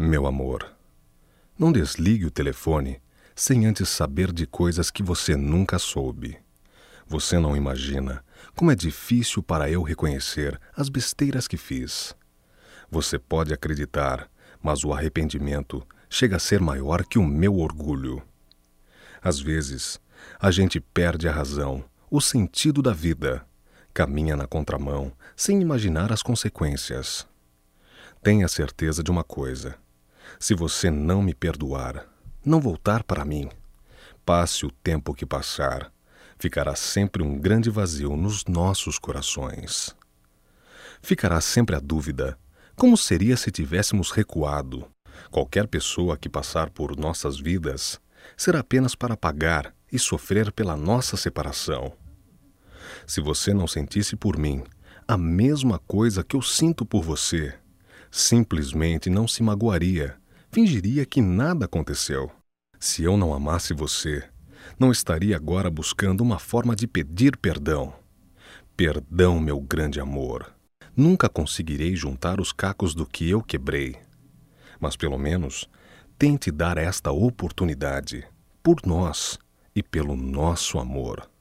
Meu amor, não desligue o telefone sem antes saber de coisas que você nunca soube. Você não imagina como é difícil para eu reconhecer as besteiras que fiz. Você pode acreditar, mas o arrependimento chega a ser maior que o meu orgulho. Às vezes, a gente perde a razão, o sentido da vida, caminha na contramão sem imaginar as consequências. Tenha certeza de uma coisa: se você não me perdoar, não voltar para mim, passe o tempo que passar, ficará sempre um grande vazio nos nossos corações. Ficará sempre a dúvida: como seria se tivéssemos recuado? Qualquer pessoa que passar por nossas vidas será apenas para pagar e sofrer pela nossa separação. Se você não sentisse por mim a mesma coisa que eu sinto por você, simplesmente não se magoaria, fingiria que nada aconteceu. Se eu não amasse você, não estaria agora buscando uma forma de pedir perdão. Perdão, meu grande amor. Nunca conseguirei juntar os cacos do que eu quebrei. Mas pelo menos tente dar esta oportunidade, por nós e pelo nosso amor.